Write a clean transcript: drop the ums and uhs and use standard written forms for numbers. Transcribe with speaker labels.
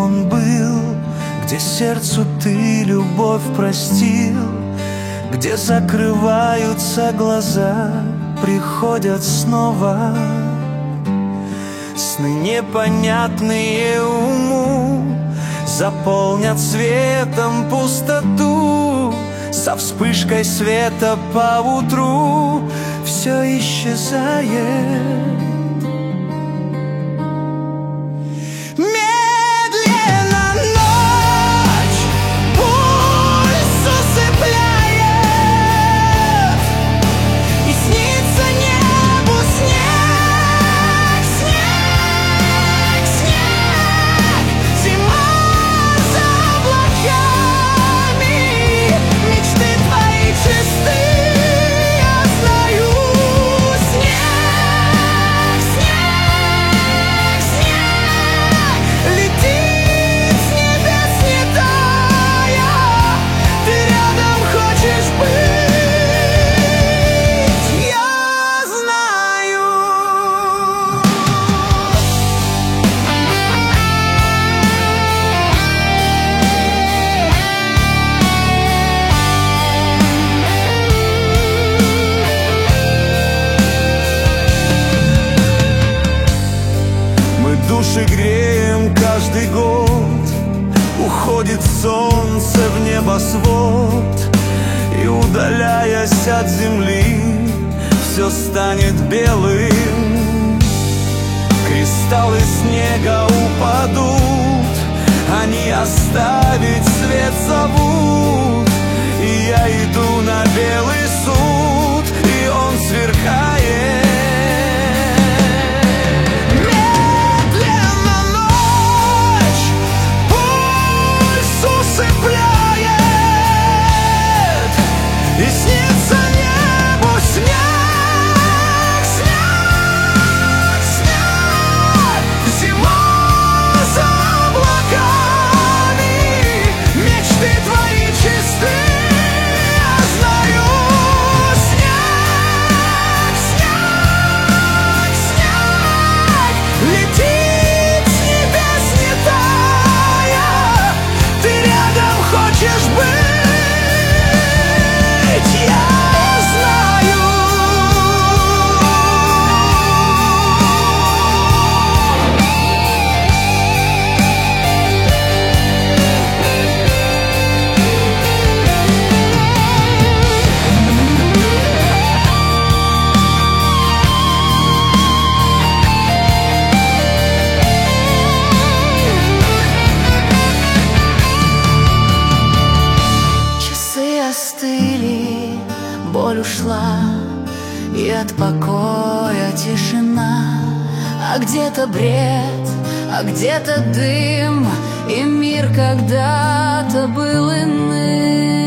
Speaker 1: он был, где сердцу ты любовь простил, где закрываются глаза, приходят снова сны непонятные уму, заполнят светом пустоту. Со вспышкой света поутру все исчезает. Души греем каждый год, уходит солнце в небосвод, и, удаляясь от земли, все станет белым. Кристаллы снега упадут, они оставить свет зовут, и я иду на белый суд, и он сверкает.
Speaker 2: Боль ушла, и от покоя тишина, а где-то бред, а где-то дым, и мир когда-то был иным.